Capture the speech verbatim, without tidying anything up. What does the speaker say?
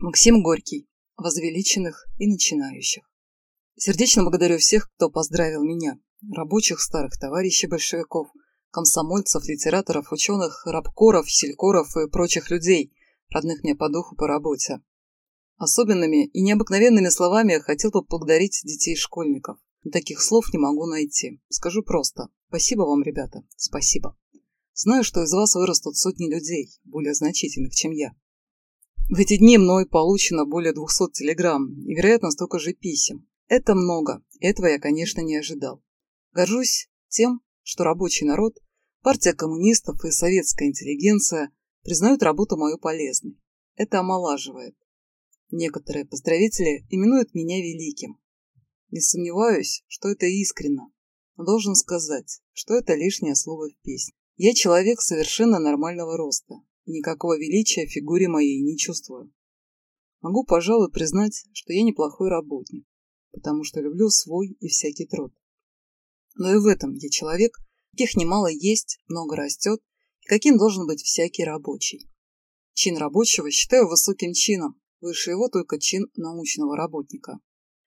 Максим Горький. Возвеличенных и начинающих. Сердечно благодарю всех, кто поздравил меня, рабочих, старых товарищей большевиков, комсомольцев, литераторов, ученых, рабкоров, селькоров и прочих людей, родных мне по духу по работе. Особенными и необыкновенными словами я хотел бы поблагодарить детей-школьников. Таких слов не могу найти. Скажу просто. Спасибо вам, ребята. Спасибо. Знаю, что из вас вырастут сотни людей, более значительных, чем я. В эти дни мной получено более двухсот телеграмм и, вероятно, столько же писем. Это много. Этого я, конечно, не ожидал. Горжусь тем, что рабочий народ, партия коммунистов и советская интеллигенция признают работу мою полезной. Это омолаживает. Некоторые поздравители именуют меня великим. Не сомневаюсь, что это искренно, но должен сказать, что это лишнее слово в песне. Я человек совершенно нормального роста, и никакого величия в фигуре моей не чувствую. Могу, пожалуй, признать, что я неплохой работник, потому что люблю свой и всякий труд. Но и в этом я человек, каких немало есть, много растет, и каким должен быть всякий рабочий. Чин рабочего считаю высоким чином, выше его только чин научного работника.